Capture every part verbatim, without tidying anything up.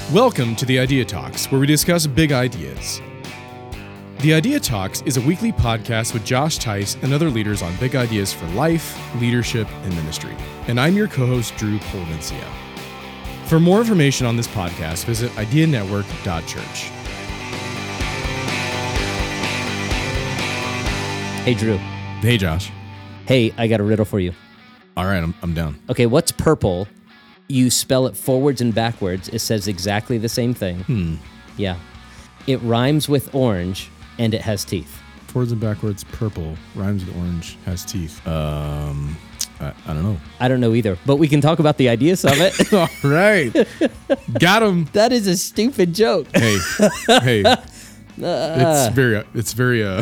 Welcome to the Idea Talks, where we discuss big ideas. The Idea Talks is a weekly podcast with Josh Tice and other leaders on big ideas for life, leadership, and ministry. And I'm your co-host, Drew Polvencia. For more information on this podcast, visit idea network dot church. Hey, Drew. Hey, Josh. Hey, I got a riddle for you. All right, I'm, I'm down. Okay, what's purple? You spell it forwards and backwards. It says exactly the same thing. Hmm. Yeah. It rhymes with orange, and it has teeth. Forwards and backwards, purple, rhymes with orange, has teeth. Um, I, I don't know. I don't know either, but we can talk about the Idea Summit. All right. Got him. That is a stupid joke. Hey, hey. It's very, it's very, uh,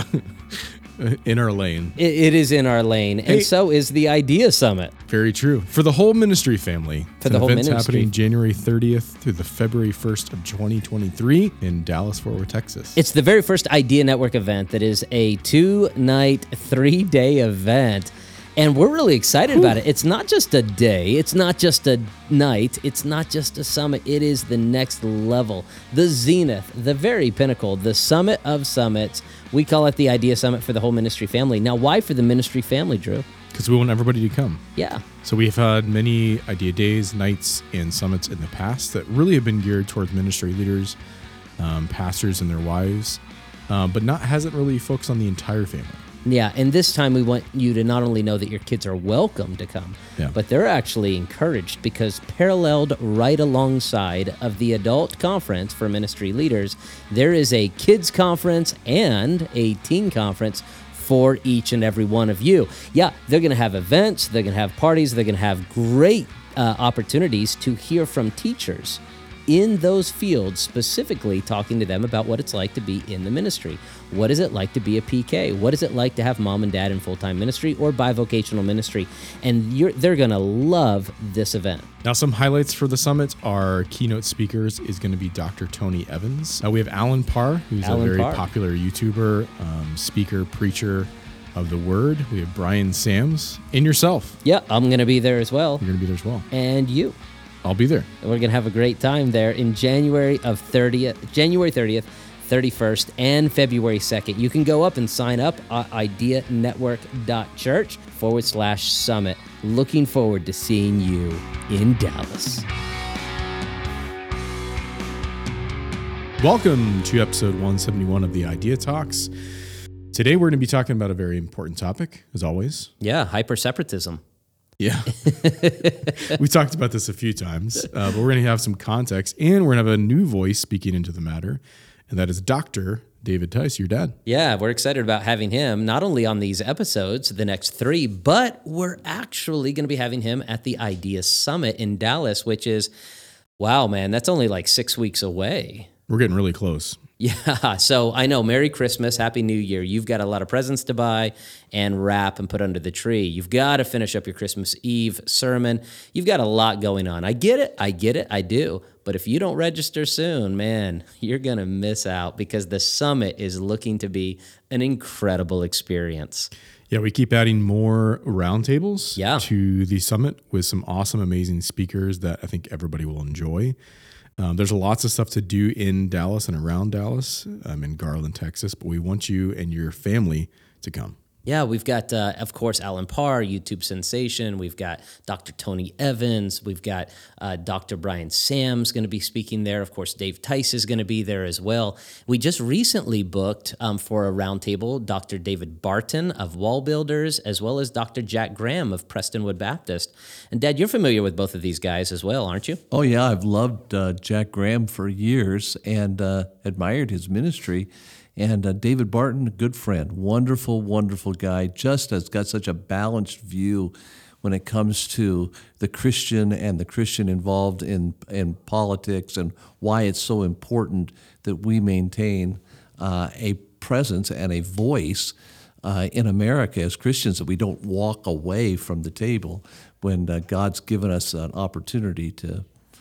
in our lane. It, it is in our lane, and Hey. so is the Idea Summit. Very true. For the whole ministry family. For the whole event's ministry. happening January thirtieth through the February first of twenty twenty-three in Dallas, Fort Worth, Texas. It's the very first Idea Network event that is a two-night, three-day event, and we're really excited about it. It's not just a day. It's not just a night. It's not just a summit. It is the next level, the zenith, the very pinnacle, the summit of summits. We call it the Idea Summit for the whole ministry family. Now, why for the ministry family, Drew? Because we want everybody to come. Yeah. So we've had many idea days, nights, and summits in the past that really have been geared towards ministry leaders, um, pastors and their wives, um, but not hasn't really focused on the entire family. Yeah, and this time we want you to not only know that your kids are welcome to come, Yeah. but they're actually encouraged, because paralleled right alongside of the adult conference for ministry leaders, there is a kids conference and a teen conference for each and every one of you. Yeah, they're going to have events, they're going to have parties, they're going to have great uh, opportunities to hear from teachers in those fields, specifically talking to them about what it's like to be in the ministry. What is it like to be a P K? What is it like to have mom and dad in full-time ministry or bivocational ministry? And you're, they're going to love this event. Now, some highlights for the summit are keynote speakers is going to be Doctor Tony Evans. Uh, we have Alan Parr, who's Alan a very Parr. popular YouTuber, um, speaker, preacher of the word. We have Brian Sams and yourself. Yeah, I'm going to be there as well. You're going to be there as well. And you. I'll be there. And we're going to have a great time there in January of thirtieth, January thirtieth, thirty-first, and February second. You can go up and sign up at idea network dot church forward slash summit. Looking forward to seeing you in Dallas. Welcome to episode one seventy-one of the Idea Talks. Today we're going to be talking about a very important topic, as always. Yeah, hyper-separatism. Yeah. We talked about this a few times, uh, but we're going to have some context, and we're going to have a new voice speaking into the matter, and that is Doctor David Tice, your dad. Yeah, we're excited about having him not only on these episodes, the next three, but we're actually going to be having him at the Idea Summit in Dallas, which is, wow, man, that's only like six weeks away. We're getting really close. Yeah, so I know, Merry Christmas, Happy New Year. You've got a lot of presents to buy and wrap and put under the tree. You've got to finish up your Christmas Eve sermon. You've got a lot going on. I get it, I get it, I do. But if you don't register soon, man, you're going to miss out, because the summit is looking to be an incredible experience. Yeah, we keep adding more roundtables Yeah. to the summit with some awesome, amazing speakers that I think everybody will enjoy. Um, there's lots of stuff to do in Dallas and around Dallas, um, in Garland, Texas, but we want you and your family to come. Yeah, we've got, uh, of course, Alan Parr, YouTube sensation. We've got Doctor Tony Evans. We've got uh, Doctor Brian Sams going to be speaking there. Of course, Dave Tice is going to be there as well. We just recently booked um, for a roundtable Doctor David Barton of Wall Builders, as well as Doctor Jack Graham of Prestonwood Baptist. And Dad, you're familiar with both of these guys as well, aren't you? Oh, yeah. I've loved uh, Jack Graham for years and uh, admired his ministry. And uh, David Barton, a good friend, wonderful, wonderful guy, just has got such a balanced view when it comes to the Christian and the Christian involved in, in politics, and why it's so important that we maintain uh, a presence and a voice uh, in America as Christians, that we don't walk away from the table when uh, God's given us an opportunity to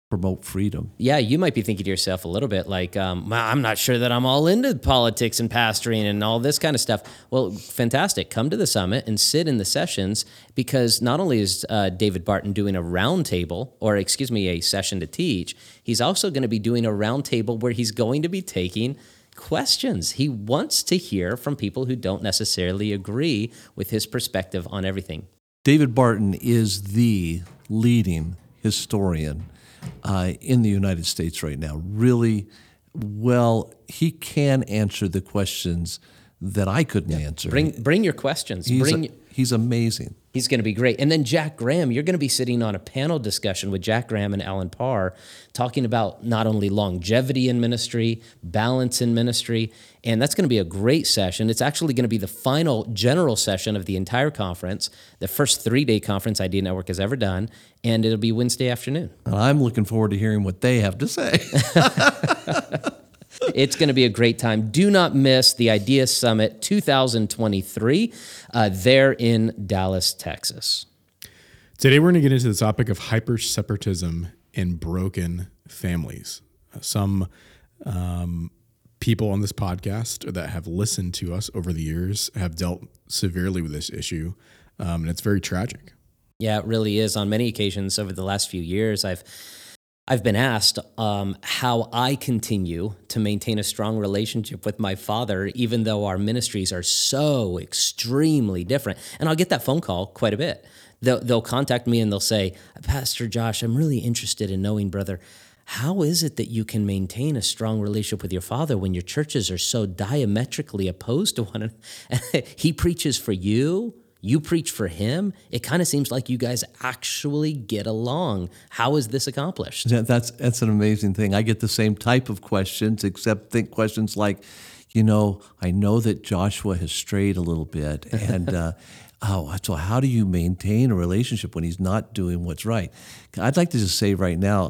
promote freedom. Yeah, you might be thinking to yourself a little bit like, um, "Well, I'm not sure that I'm all into politics and pastoring and all this kind of stuff." Well, fantastic. Come to the summit and sit in the sessions, because not only is uh, David Barton doing a roundtable, or excuse me, a session to teach, he's also going to be doing a roundtable where he's going to be taking questions. He wants to hear from people who don't necessarily agree with his perspective on everything. David Barton is the leading historian Uh, in the United States right now. Really, well, he can answer the questions that I couldn't answer. Bring bring your questions. He's, Bring. a, he's amazing. He's going to be great. And then Jack Graham, you're going to be sitting on a panel discussion with Jack Graham and Alan Parr, talking about not only longevity in ministry, balance in ministry, and that's going to be a great session. It's actually going to be the final general session of the entire conference, the first three-day conference Idea Network has ever done, and it'll be Wednesday afternoon. And I'm looking forward to hearing what they have to say. It's going to be a great time. Do not miss the Idea Summit two thousand twenty-three uh, there in Dallas, Texas. Today, we're going to get into the topic of hyper-separatism in broken families. Uh, some um, people on this podcast that have listened to us over the years have dealt severely with this issue, um, and it's very tragic. Yeah, it really is. On many occasions over the last few years, I've I've been asked um, how I continue to maintain a strong relationship with my father, even though our ministries are so extremely different. And I'll get that phone call quite a bit. They'll, they'll contact me and they'll say, "Pastor Josh, I'm really interested in knowing, brother, how is it that you can maintain a strong relationship with your father when your churches are so diametrically opposed to one another? He preaches for you. You preach for him. It kind of seems like you guys actually get along. How is this accomplished?" That, that's that's an amazing thing. I get the same type of questions, except think questions like, you know, I know that Joshua has strayed a little bit, and uh, oh, so how do you maintain a relationship when he's not doing what's right? I'd like to just say right now,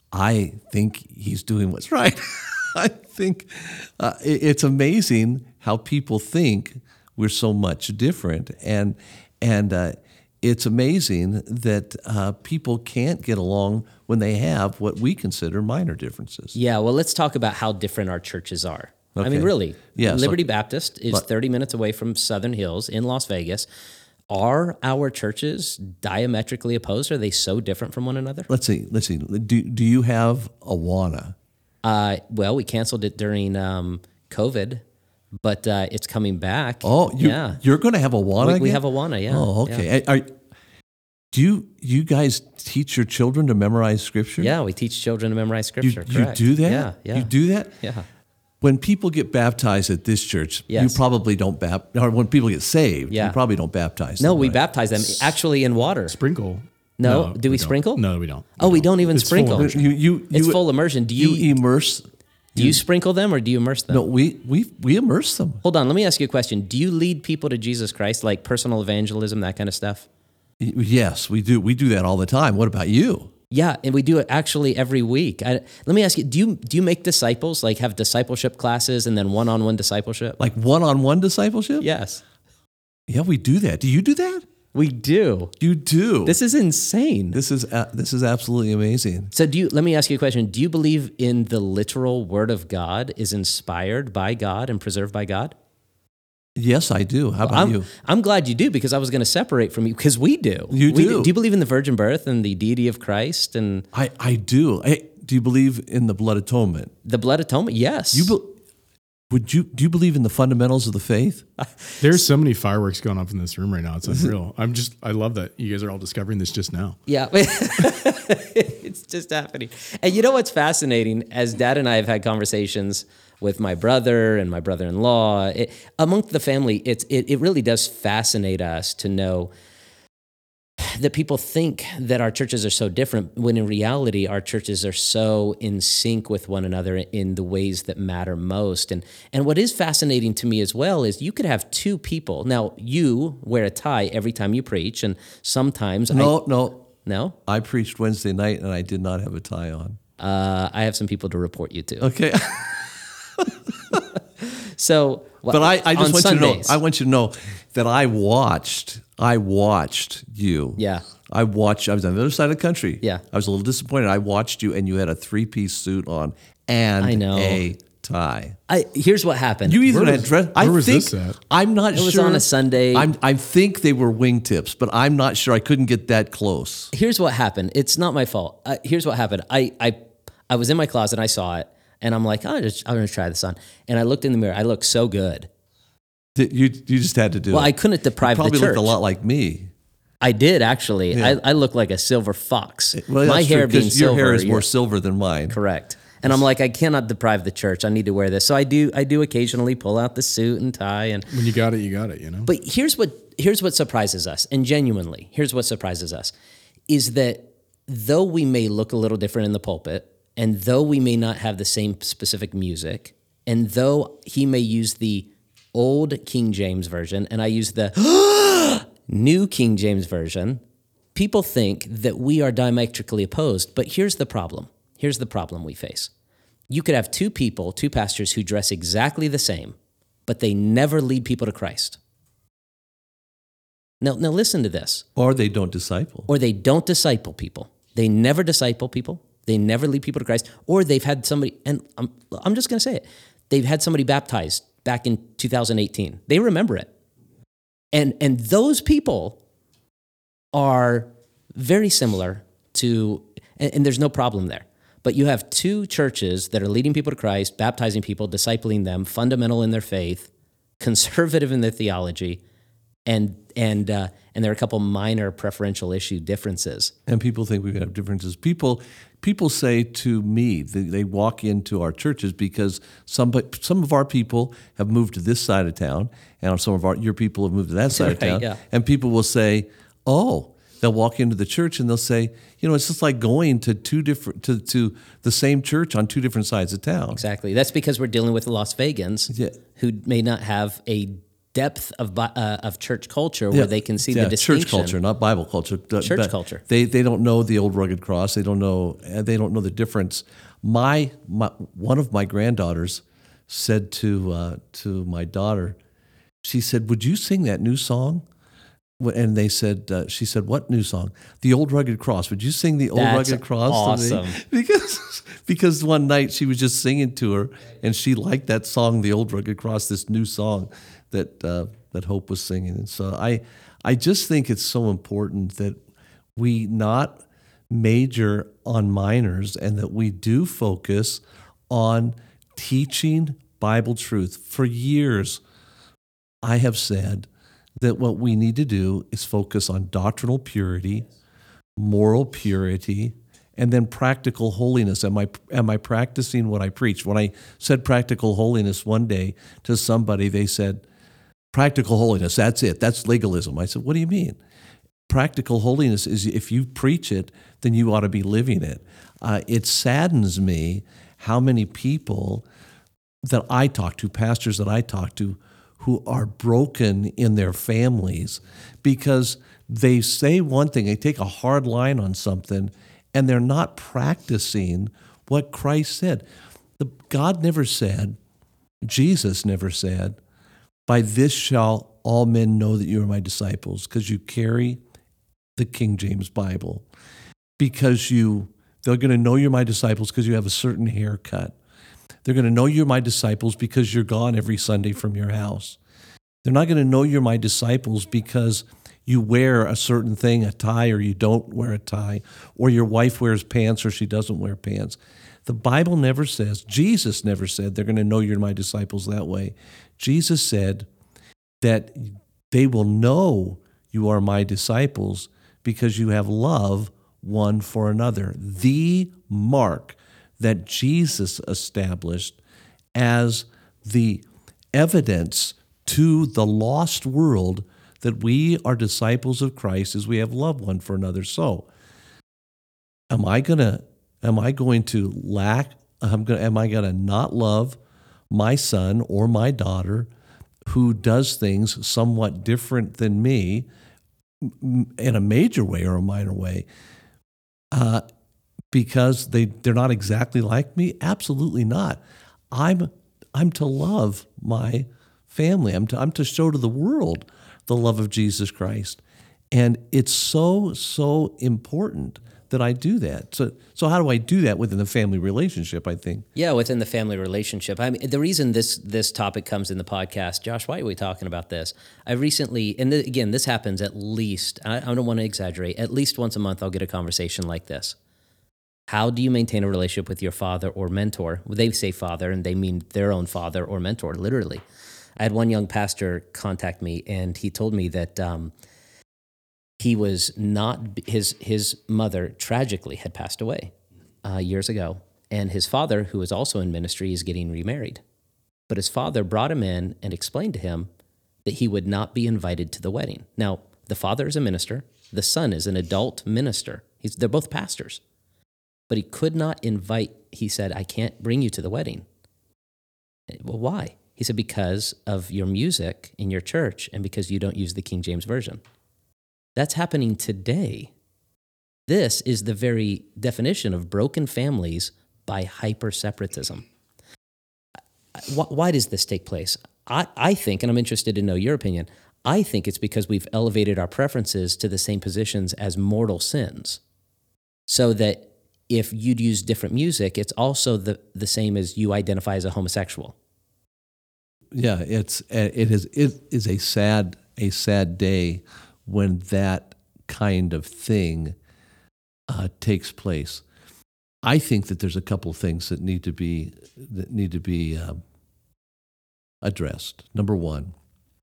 I think he's doing what's right. I think uh, it, it's amazing how people think we're so much different, and and uh, it's amazing that uh, people can't get along when they have what we consider minor differences. Yeah, well, let's talk about how different our churches are. Okay. I mean, really, Yeah, so- Liberty Baptist is but- thirty minutes away from Southern Hills in Las Vegas. Are our churches diametrically opposed? Are they so different from one another? Let's see. Let's see. Do do you have Awana? Uh, well, we canceled it during um, COVID, but uh, it's coming back. Oh, you, yeah. You're going to have Awana We, again? we have Awana, yeah. Oh, okay. Are, do you you guys teach your children to memorize Scripture? Yeah, we teach children to memorize You, Scripture. you correct. do that? Yeah, yeah. You do that? Yeah. When people get baptized at this church, Yes. you probably don't baptize, or when people get saved, Yeah. you probably don't baptize No, them. we right? baptize them actually in water. Sprinkle. No, do we don't. sprinkle? No, we don't. Oh, we don't even It's full sprinkle. immersion. You, you, It's you, full immersion. Do you, you immerse. do you sprinkle them or do you immerse them? No, we, we, we immerse them. Hold on, let me ask you a question. Do you lead people to Jesus Christ, like personal evangelism, that kind of stuff? Y- Yes, we do. We do that all the time. What about you? Yeah, and we do it actually every week. I, let me ask you: Do you do you make disciples, like have discipleship classes and then one-on-one discipleship? Like one-on-one discipleship? Yes, Yeah, we do that. Do you do that? we do. You do. This is insane. This is uh, this is absolutely amazing. So, do you? Let me ask you a question. Do you believe in the literal Word of God is inspired by God and preserved by God? Yes, I do. How about I'm, you? I'm glad you do, because I was going to separate from you, because we do. You We do. Do you believe in the virgin birth and the deity of Christ and I, I do. Hey, do you believe in the blood atonement? the blood atonement? Yes. You be, would you do you believe in the fundamentals of the faith? There's so many fireworks going off in this room right now. It's unreal. I'm just, I love that you guys are all discovering this just now. Yeah, it's just happening. And you know what's fascinating? As Dad and I have had conversations with my brother and my brother-in-law, it, among the family, it's it, it really does fascinate us to know that people think that our churches are so different, when in reality, our churches are so in sync with one another in the ways that matter most. And and what is fascinating to me as well is you could have two people. Now, you wear a tie every time you preach, and sometimes No, I, no. no. I preached Wednesday night and I did not have a tie on. Uh, I have some people to report you to. Okay. So, But I, I just on want Sundays, you to know I want you to know that I watched I watched you Yeah. I watched, I was on the other side of the country. Yeah. I was a little disappointed. I watched you and you had a three-piece suit on and I know. a tie. I here's what happened. You even Where had was- dress. I where was think, this at? I'm not It sure. was on a Sunday. I'm, I think they were wingtips, but I'm not sure. I couldn't get that close. Here's what happened. It's not my fault. Uh, here's what happened. I, I I was in my closet and I saw it, and I'm like, oh, just, I'm gonna try this on. And I looked in the mirror. I looked so good. Did- You you just had to do Well, it. I couldn't deprive You probably the church. looked a lot like me. I did actually. Yeah. I, I look like a silver fox. Well, my that's hair true, 'cause being silver. your hair is yeah, more silver than mine. correct. And I'm like, I cannot deprive the church. I need to wear this. So I do. I do occasionally pull out the suit and tie. And When you got it, you got it, you know? but here's what here's what surprises us, and genuinely, here's what surprises us, is that though we may look a little different in the pulpit, and though we may not have the same specific music, and though he may use the old King James version, and I use the new King James version, people think that we are diametrically opposed. But here's the problem. Here's the problem we face. You could have two people, two pastors who dress exactly the same, but they never lead people to Christ. Now, now listen to this. Or they don't disciple. Or they don't disciple people. They never disciple people. They never lead people to Christ. Or they've had somebody, and I'm, I'm just going to say it, they've had somebody baptized back in two thousand eighteen. They remember it. And, and those people are very similar to, and, and there's no problem there. But you have two churches that are leading people to Christ, baptizing people, discipling them, fundamental in their faith, conservative in their theology, and and uh, and there are a couple minor preferential issue differences. And people think we have differences. People people say to me, they, they walk into our churches because some some of our people have moved to this side of town, and some of our your people have moved to that side of Right, town. yeah. And people will say, "Oh," they'll walk into the church and they'll say, "You know, it's just like going to two different to to the same church on two different sides of town." Exactly. That's because we're dealing with the Las Vegans Yeah. who may not have a depth of bi- uh, of church culture where Yeah, they can see yeah, the distinction. church culture, not Bible culture. Church But culture. They they don't know the old rugged cross. They don't know. They don't know the difference. My, my one of my granddaughters said to uh, to my daughter, she said, "Would you sing that new song?" And they said, uh, she said, "What new song?" "The Old Rugged Cross." "Would you sing the Old That's Rugged Cross to me?" awesome. Because because one night she was just singing to her, and she liked that song, "The Old Rugged Cross," this new song that uh, that Hope was singing. And so I I just think it's so important that we not major on minors and that we do focus on teaching Bible truth. For years, I have said that what we need to do is focus on doctrinal purity, moral purity, and then practical holiness. Am I am I practicing what I preach? When I said practical holiness one day to somebody, they said, "Practical holiness, that's it. That's legalism." I said, "What do you mean?" Practical holiness is if you preach it, then you ought to be living it. Uh, it saddens me how many people that I talk to, pastors that I talk to, who are broken in their families because they say one thing, they take a hard line on something, and they're not practicing what Christ said. The, God never said, Jesus never said, "By this shall all men know that you are my disciples," because you carry the King James Bible, because you they're going to know you're my disciples because you have a certain haircut. They're going to know you're my disciples because you're gone every Sunday from your house. They're not going to know you're my disciples because you wear a certain thing, a tie, or you don't wear a tie, or your wife wears pants or she doesn't wear pants. The Bible never says, Jesus never said, they're going to know you're my disciples that way. Jesus said that they will know you are my disciples because you have love one for another. The mark that Jesus established as the evidence to the lost world that we are disciples of Christ is we have love one for another. So, am I gonna am I going to lack? I'm gonna am I gonna not love my son or my daughter who does things somewhat different than me in a major way or a minor way? Uh, because they, they're not exactly like me? Absolutely not. I'm I'm to love my family. I'm to, I'm to show to the world the love of Jesus Christ. And it's so, so important that I do that. So, so how do I do that within the family relationship, I think? Yeah, within the family relationship. I mean, the reason this this topic comes in the podcast, Josh, why are we talking about this? I recently, and th- again, this happens at least, I, I don't want to exaggerate, at least once a month I'll get a conversation like this. How do you maintain a relationship with your father or mentor? Well, they say father, and they mean their own father or mentor, literally. I had one young pastor contact me, and he told me that um, he was not, his his mother tragically had passed away uh, years ago, and his father, who is also in ministry, is getting remarried. But his father brought him in and explained to him that he would not be invited to the wedding. Now, the father is a minister. The son is an adult minister. He's, they're both pastors. But he could not invite, he said, I can't bring you to the wedding. Well, why? He said, because of your music in your church and because you don't use the King James Version. That's happening today. This is the very definition of broken families by hyper-separatism. Why, why does this take place? I, I think, and I'm interested to know your opinion, I think it's because we've elevated our preferences to the same positions as mortal sins. So that if you'd use different music, it's also the, the same as you identify as a homosexual. Yeah, it's it is it is a sad a sad day when that kind of thing uh, takes place. I think that there's a couple of things that need to be that need to be um, addressed. Number one,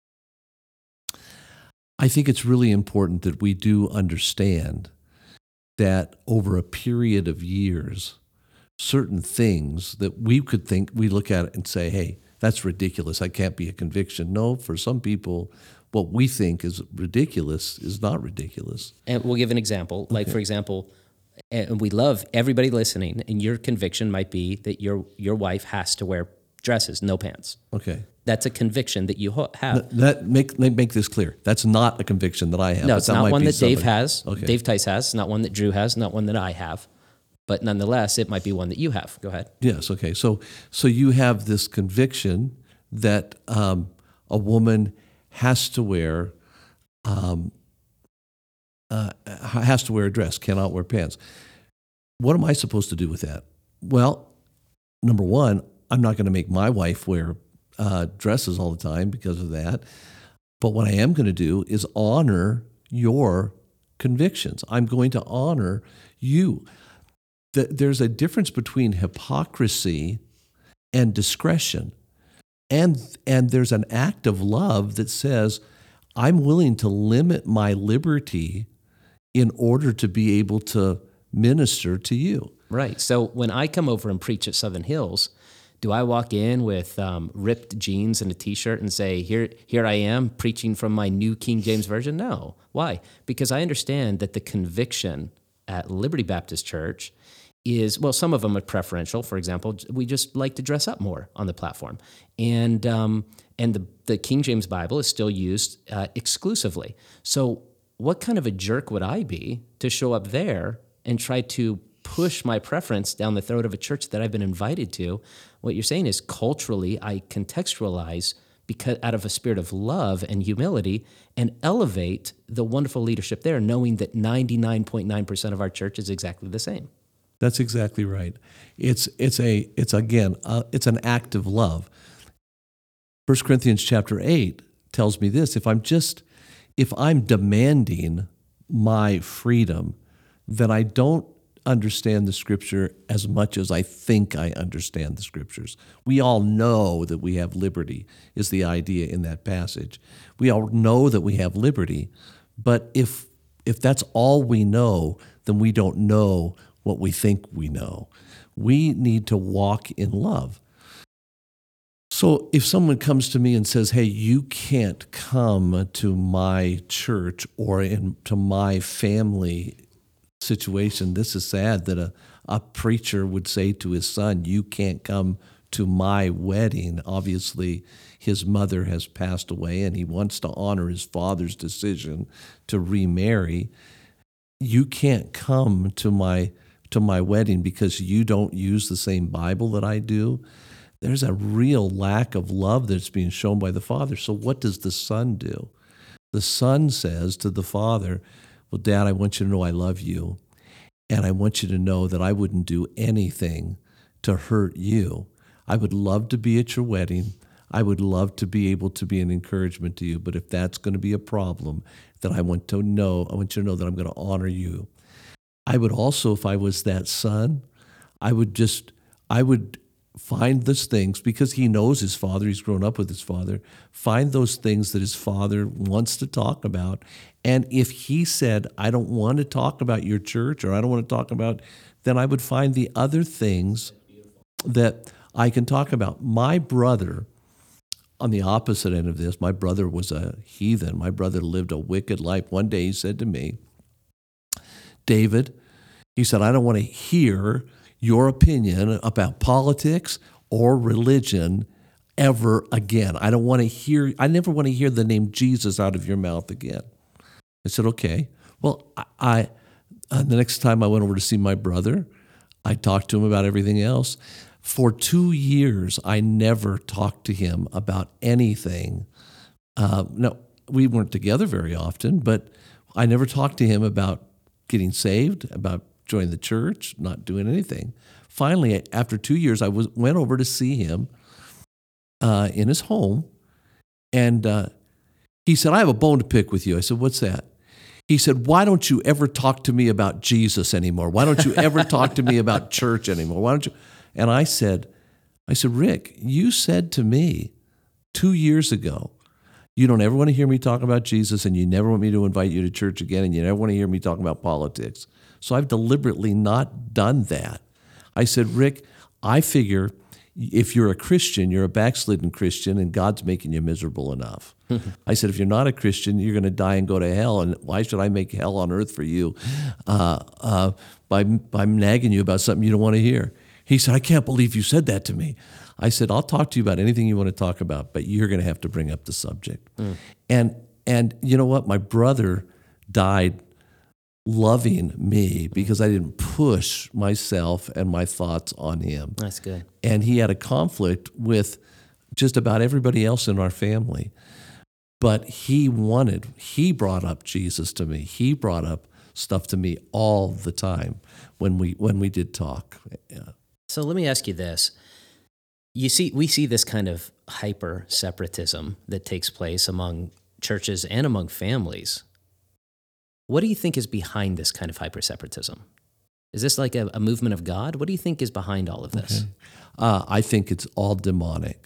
I think it's really important that we do understand that over a period of years, certain things that we could think, we look at it and say, hey, that's ridiculous. I can't be a conviction. No, for some people, what we think is ridiculous is not ridiculous. And we'll give an example. Like, okay. For example, and we love everybody listening, and your conviction might be that your your wife has to wear dresses, no pants. Okay. That's a conviction that you ho- have. That, that make make this clear. That's not a conviction that I have. No, it's not one that somebody. Dave has. Okay. Dave Tice has. It's not one that Drew has. Not one that I have. But nonetheless, it might be one that you have. Go ahead. Yes. Okay. So so you have this conviction that um, a woman has to wear um, uh, has to wear a dress, cannot wear pants. What am I supposed to do with that? Well, number one, I'm not going to make my wife wear uh, dresses all the time because of that. But what I am going to do is honor your convictions. I'm going to honor you. The, there's a difference between hypocrisy and discretion. And, and there's an act of love that says, I'm willing to limit my liberty in order to be able to minister to you. Right. So when I come over and preach at Southern Hills, do I walk in with um, ripped jeans and a T-shirt and say, here, here I am preaching from my new King James Version? No. Why? Because I understand that the conviction at Liberty Baptist Church is, well, some of them are preferential. For example, we just like to dress up more on the platform. And um, and the, the King James Bible is still used uh, exclusively. So what kind of a jerk would I be to show up there and try to push my preference down the throat of a church that I've been invited to? What you're saying is culturally, I contextualize because out of a spirit of love and humility and elevate the wonderful leadership there, knowing that ninety-nine point nine percent of our church is exactly the same. That's exactly right. It's it's a it's again uh, it's an act of love. First Corinthians chapter eight tells me this: if I'm just if I'm demanding my freedom, then I don't understand the Scripture as much as I think I understand the Scriptures. We all know that we have liberty, is the idea in that passage. We all know that we have liberty, but if if that's all we know, then we don't know what we think we know. We need to walk in love. So if someone comes to me and says, hey, you can't come to my church or into my family situation, this is sad that a, a preacher would say to his son, you can't come to my wedding. Obviously, his mother has passed away and he wants to honor his father's decision to remarry. You can't come to my to my wedding because you don't use the same Bible that I do. There's a real lack of love that's being shown by the father. So what does the son do? The son says to the father, well, Dad, I want you to know I love you, and I want you to know that I wouldn't do anything to hurt you. I would love to be at your wedding. I would love to be able to be an encouragement to you, but if that's going to be a problem, then I want to know, I want you to know that I'm going to honor you. I would also, if I was that son, I would just, I would find those things, because he knows his father, he's grown up with his father, find those things that his father wants to talk about. And if he said, I don't want to talk about your church, or I don't want to talk about, then I would find the other things that I can talk about. My brother, on the opposite end of this, my brother was a heathen. My brother lived a wicked life. One day he said to me, David, he said, I don't want to hear your opinion about politics or religion ever again. I don't want to hear, I never want to hear the name Jesus out of your mouth again. I said, okay. Well, I, I uh, the next time I went over to see my brother, I talked to him about everything else. For two years, I never talked to him about anything. Uh, no, we weren't together very often, but I never talked to him about getting saved, about joining the church, not doing anything. Finally, after two years, I was went over to see him uh, in his home, and uh, he said, I have a bone to pick with you. I said, what's that? He said, why don't you ever talk to me about Jesus anymore? Why don't you ever talk to me about church anymore? Why don't you? And I said, I said, Rick, you said to me two years ago, you don't ever want to hear me talk about Jesus, and you never want me to invite you to church again, and you never want to hear me talk about politics. So I've deliberately not done that. I said, Rick, I figure if you're a Christian, you're a backslidden Christian, and God's making you miserable enough. I said, if you're not a Christian, you're going to die and go to hell, and why should I make hell on earth for you uh, uh, by, by nagging you about something you don't want to hear? He said, I can't believe you said that to me. I said, I'll talk to you about anything you want to talk about, but you're going to have to bring up the subject. Mm. And and you know what? My brother died loving me because I didn't push myself and my thoughts on him. That's good. And he had a conflict with just about everybody else in our family. But he wanted, he brought up Jesus to me. He brought up stuff to me all the time when we when we did talk. Yeah. So let me ask you this. You see, we see this kind of hyper separatism that takes place among churches and among families. What do you think is behind this kind of hyper separatism? Is this like a, a movement of God? What do you think is behind all of this? Okay. Uh, I think it's all demonic.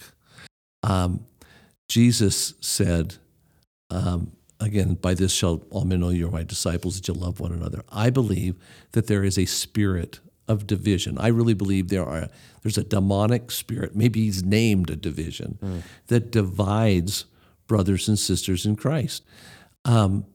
Um, Jesus said, um, again, by this shall all men know you are my disciples, that you love one another. I believe that there is a spirit of division. I really believe there are there's a demonic spirit, maybe he's named a division, mm. that divides brothers and sisters in Christ. Um,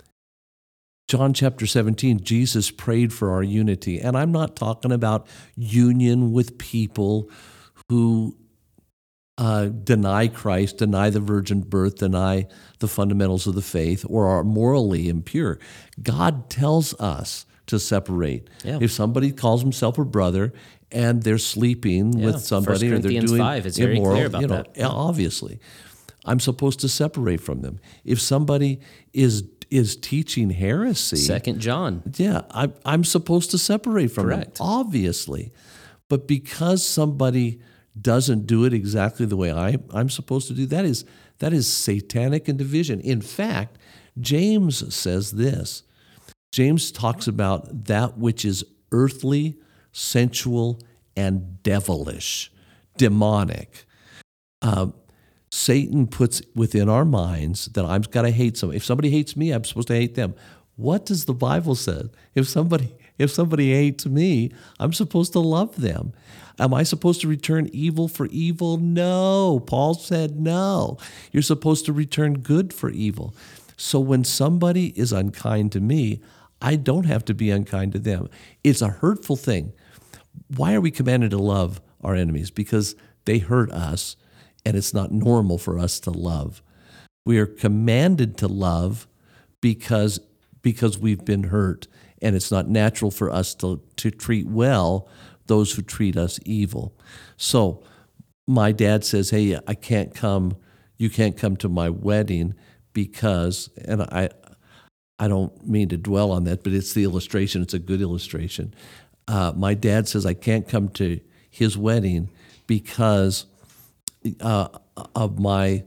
John chapter seventeen, Jesus prayed for our unity. And I'm not talking about union with people who uh, deny Christ, deny the virgin birth, deny the fundamentals of the faith, or are morally impure. God tells us to separate. Yeah. If somebody calls himself a brother and they're sleeping yeah. with somebody, or they're doing five, it's very immoral, clear about you know, that. obviously, I'm supposed to separate from them. If somebody is is teaching heresy, Second John, yeah, I, I'm supposed to separate from Correct. them, obviously. But because somebody doesn't do it exactly the way I, I'm supposed to do, that is that is satanic and division. In fact, James says this. James talks about that which is earthly, sensual, and devilish, demonic. Uh, Satan puts within our minds that I've got to hate somebody. If somebody hates me, I'm supposed to hate them. What does the Bible say? If somebody if somebody hates me, I'm supposed to love them. Am I supposed to return evil for evil? No. Paul said no. You're supposed to return good for evil. So when somebody is unkind to me, I don't have to be unkind to them. It's a hurtful thing. Why are we commanded to love our enemies? Because they hurt us, and it's not normal for us to love. We are commanded to love because, because we've been hurt, and it's not natural for us to, to treat well those who treat us evil. So my dad says, hey, I can't come, you can't come to my wedding because, and I, I don't mean to dwell on that, but it's the illustration. It's a good illustration. Uh, my dad says I can't come to his wedding because uh, of my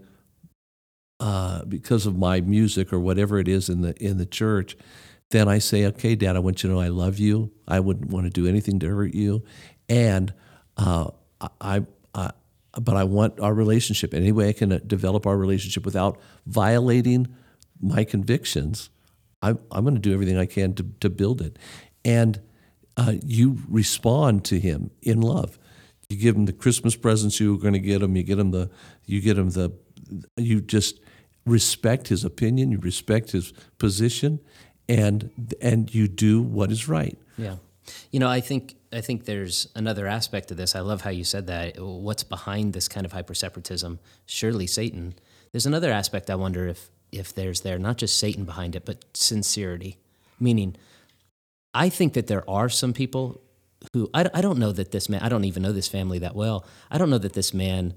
uh, because of my music or whatever it is in the in the church. Then I say, okay, Dad, I want you to know I love you. I wouldn't want to do anything to hurt you, and uh, I, I, but I want our relationship. Any way I can develop our relationship without violating my convictions, I'm, I'm going to do everything I can to, to build it. And uh, you respond to him in love. You give him the Christmas presents you were going to get him. You get him the. You get him the. You just respect his opinion. You respect his position, and and you do what is right. Yeah. You know, I think I think there's another aspect of this. I love how you said that. What's behind this kind of hyperseparatism? Surely Satan. There's another aspect I wonder if if there's there, not just Satan behind it, but sincerity. Meaning, I think that there are some people who, I, I don't know that this man, I don't even know this family that well. I don't know that this man,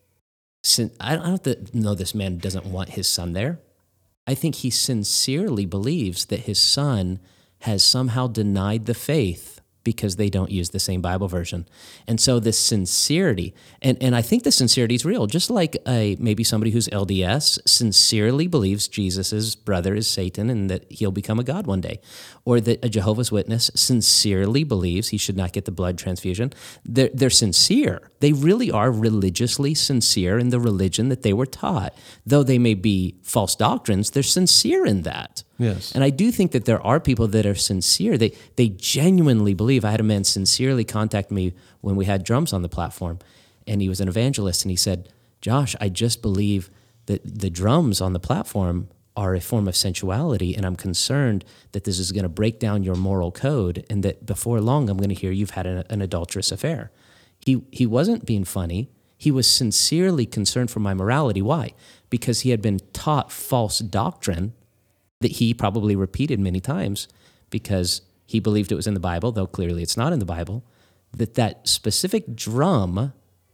I don't know this man doesn't want his son there. I think he sincerely believes that his son has somehow denied the faith because they don't use the same Bible version. And so this sincerity, and, and I think the sincerity is real, just like a, maybe somebody who's L D S sincerely believes Jesus' brother is Satan and that he'll become a God one day. Or that a Jehovah's Witness sincerely believes he should not get the blood transfusion. They're, they're sincere. They really are religiously sincere in the religion that they were taught. Though they may be false doctrines, they're sincere in that. Yes. And I do think that there are people that are sincere. They they genuinely believe. I had a man sincerely contact me when we had drums on the platform, and he was an evangelist, and he said, Josh, I just believe that the drums on the platform are a form of sensuality, and I'm concerned that this is going to break down your moral code, and that before long I'm going to hear you've had an, an adulterous affair. He he wasn't being funny. He was sincerely concerned for my morality. Why? Because he had been taught false doctrine that he probably repeated many times because he believed it was in the Bible, though clearly it's not in the Bible, that that specific drum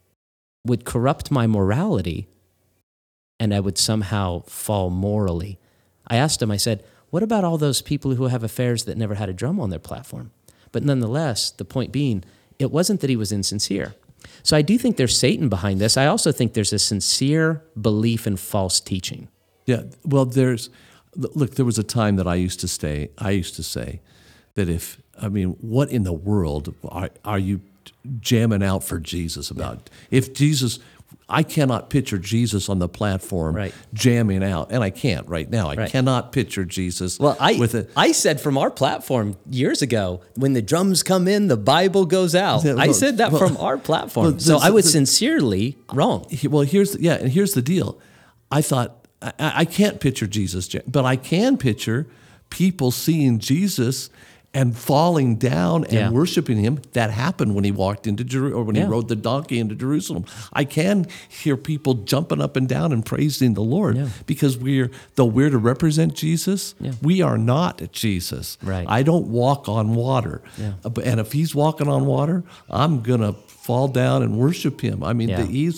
would corrupt my morality and I would somehow fall morally. I asked him, I said, what about all those people who have affairs that never had a drum on their platform? But nonetheless, the point being, it wasn't that he was insincere. So I do think there's Satan behind this. I also think there's a sincere belief in false teaching. Yeah, well, there's... Look, there was a time that I used to stay. I used to say that if I mean, what in the world are, are you jamming out for Jesus about? Yeah. If Jesus, I cannot picture Jesus on the platform right. jamming out, and I can't right now. I right. cannot picture Jesus. Well, I with a, I said from our platform years ago, when the drums come in, the Bible goes out. Yeah, well, I said that well, from our platform, well, so this, I was this, sincerely wrong. Well, here's the, yeah, and here's the deal. I thought. I, I can't picture Jesus, but I can picture people seeing Jesus and falling down and yeah. worshiping him. That happened when he walked into Jerusalem, or when yeah. he rode the donkey into Jerusalem. I can hear people jumping up and down and praising the Lord yeah. because we're, though we're to represent Jesus, yeah. we are not Jesus. Right. I don't walk on water. Yeah. And if he's walking on water, I'm going to fall down and worship him. I mean, yeah. the, he's...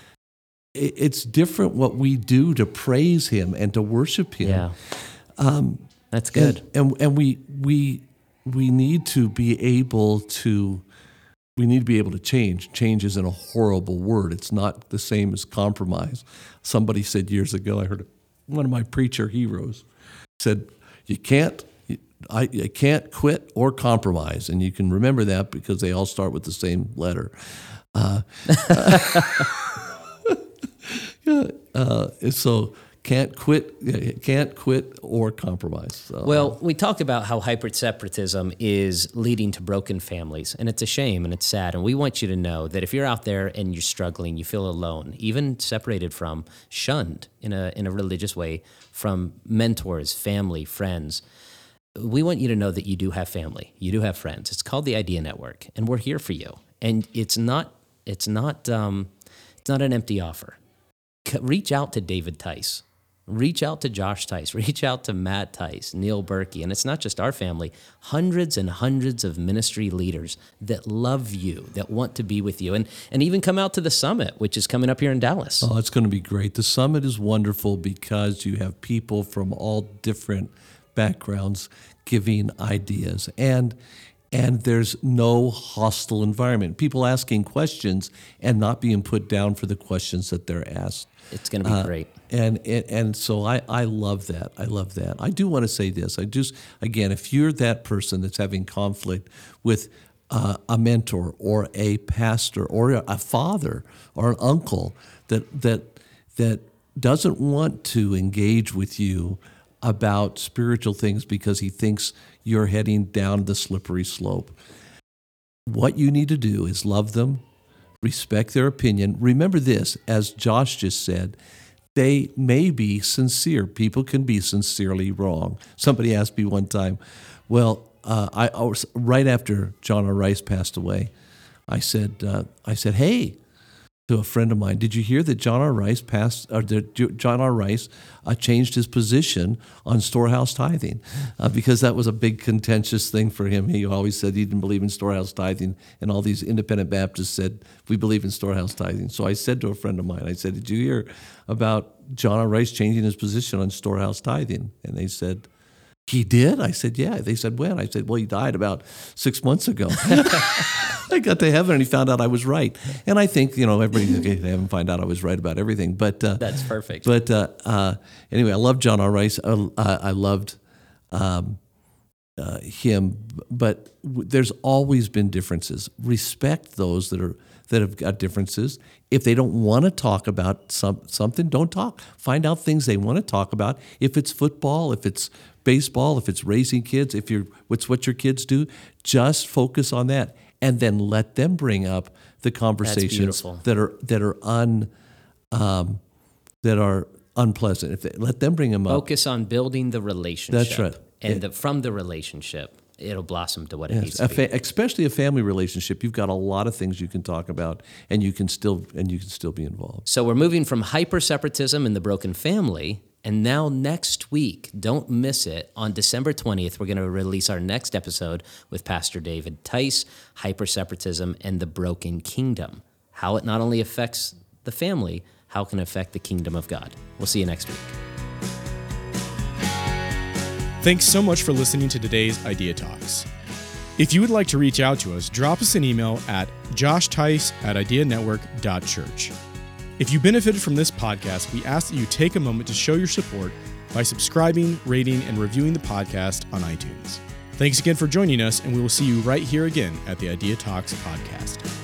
It's different what we do to praise him and to worship him. Yeah, um, that's good. And, and and we we we need to be able to we need to be able to change. Change isn't a horrible word. It's not the same as compromise. Somebody said years ago, I heard one of my preacher heroes said, "You can't." I, I can't quit or compromise, and you can remember that because they all start with the same letter. Uh, Yeah, uh, so can't quit, can't quit or compromise. So. Well, we talk about how hyperseparatism is leading to broken families, and it's a shame and it's sad. And we want you to know that if you're out there and you're struggling, you feel alone, even separated from, shunned in a in a religious way from mentors, family, friends. We want you to know that you do have family, you do have friends. It's called the Idea Network, and we're here for you. And it's not it's not um, it's not an empty offer. Reach out to David Tice. reach out to Josh Tice, reach out to Matt Tice, Neil Berkey. And it's not just our family, hundreds and hundreds of ministry leaders that love you, that want to be with you, and, and even come out to the summit, which is coming up here in Dallas. Oh, it's going to be great. The summit is wonderful because you have people from all different backgrounds giving ideas. And And there's no hostile environment. People asking questions and not being put down for the questions that they're asked. It's going to be Uh, great. And, and and so I, I love that. I love that. I do want to say this. I just, again, if you're that person that's having conflict with uh, a mentor or a pastor or a father or an uncle that that that doesn't want to engage with you about spiritual things because he thinks you're heading down the slippery slope, what you need to do is love them, respect their opinion. Remember this, as Josh just said, they may be sincere. People can be sincerely wrong. Somebody asked me one time, well, uh, I, I was, right after John R. Rice passed away, I said, uh, I said, hey, to a friend of mine, did you hear that John R. Rice passed, or that John R. Rice uh, changed his position on storehouse tithing? Uh, because that was a big contentious thing for him. He always said he didn't believe in storehouse tithing, and all these independent Baptists said, we believe in storehouse tithing. So I said to a friend of mine, I said, did you hear about John R. Rice changing his position on storehouse tithing? And they said, he did? I said, yeah. They said, when? I said, well, he died about six months ago. I got to heaven and he found out I was right. And I think, you know, everybody okay, they haven't find out I was right about everything. But uh, That's perfect. But uh, uh, anyway, I love John R. Rice. Uh, I loved um, uh, him. But w- there's always been differences. Respect those that are that have got differences. If they don't want to talk about some, something, don't talk. Find out things they want to talk about. If it's football, if it's baseball, if it's raising kids, if you're what's what your kids do, just focus on that. And then let them bring up the conversations that are that are un um, that are unpleasant. If they, let them bring them up. Focus on building the relationship. That's right. And Yeah. the, from the relationship, it'll blossom to what it Yes, needs a to be. fa- especially a family relationship. You've got a lot of things you can talk about, and you can still and you can still be involved. So we're moving from hyper-separatism in the broken family, and now next week, don't miss it, on December twentieth, we're going to release our next episode with Pastor David Tice, Hyper-Separatism and the Broken Kingdom. How it not only affects the family, how it can affect the kingdom of God. We'll see you next week. Thanks so much for listening to today's Idea Talks. If you would like to reach out to us, drop us an email at joshtice at ideanetwork dot church. If you benefited from this podcast, we ask that you take a moment to show your support by subscribing, rating, and reviewing the podcast on iTunes. Thanks again for joining us, and we will see you right here again at the Idea Talks podcast.